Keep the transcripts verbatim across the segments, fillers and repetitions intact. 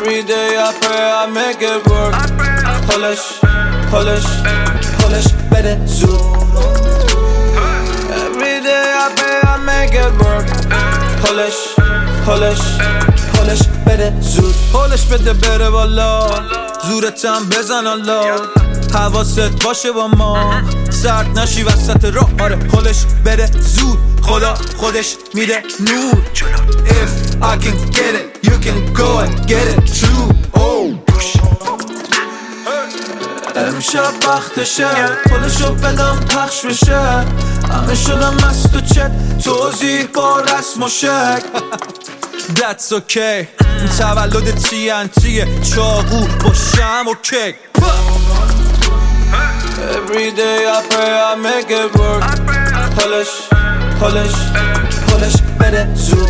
Every day I pray I make it work. پلش پلش پلش بده زود. Every day I pray I make it work. پلش پلش پلش بده زود. پلش بده بره بالا، زورتم بزن الله، حواست باشه با ما، سرد نشی وسط راه. آره پلش بده زود، خدا خودش میده نور. If I can get it, you can go and get it too. Oh امشب وقتشه، پلشو بدم پخش بشه. همه شدم مست و چت، توضیح با رسم و شک. That's okay. تولد تی ان تیه، چاقو با شم و کیک. Every day I pray I make it work. پلش پلش پلش بده زود.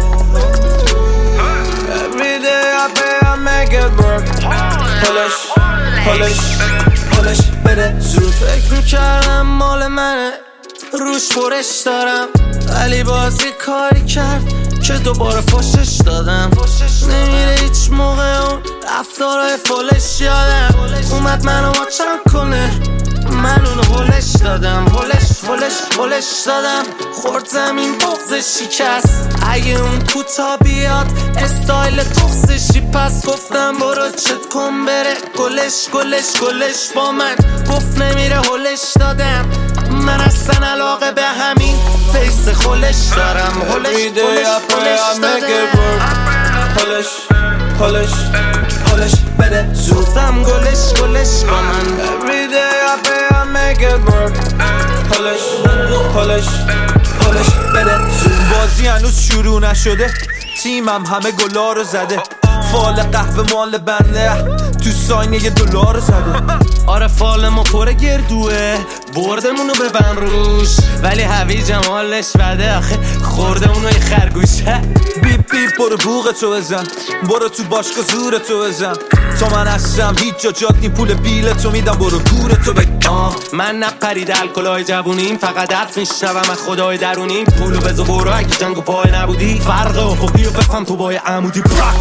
Every day I pray I make it work. پلش پلش پلش بده زود. فکر میکردم مال منه، روش برش دارم، ولی بازی کاری کرد که دوباره فوشش دادم. نمیره هیچ موقع اون رفتارهای فولش یادم. اومد منو واچم کنه، من اونو هولش دادم. هولش هولش هولش دادم، خورد زمین بغزش شکست. اگه اون کوتا بیاد استایل تخصشی، پس گفتم برو چت کن بره گلش گلش گلش با من. گفت نمیره هولش دادم، من اصلا علاقه به همین فیس خولش دارم. هولش هولش هولش دادم. هولش هولش هولش بده زود. گفتم گلش گلش با من. Every day I pray I make it work. پلش پلش پلش بده زود. بازی هنوز شروع نشده، تیمم همه گلا رو زده. فال قهوه مال بنده، تو ساینه یه دلار زده. آره فال ما پر گردوه، بردمونو ببن روش، ولی هوی جمالش بده آخه خوردمونو یه خرگوشه. بیپ بیپ برو بوغتو بزن، برو تو باشگاه زورتو بزن. تا من هستم هیچ جا جات نی، پول بیلتو میدم برو گورتو بگم. من نپرید الکلای جوونیم، فقط حرف میشنوم از خدای درونیم. پولو بزو برو اگه جنگو پای نبودی، فرق افقی و بفهم تو بای عمودی.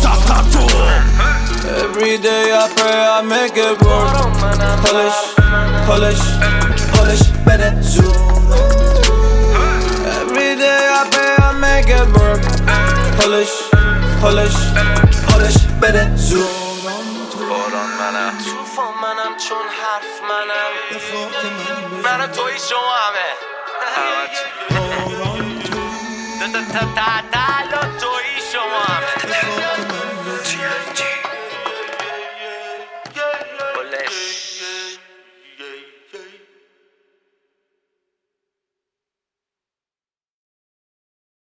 Every day I pray I make it work. پلش پلش پلش بده زود. Every day I pray I make it work. پلش پلش پلش بده زود. باران منم، توفان منم، چون حرف منم. من توی شما همه.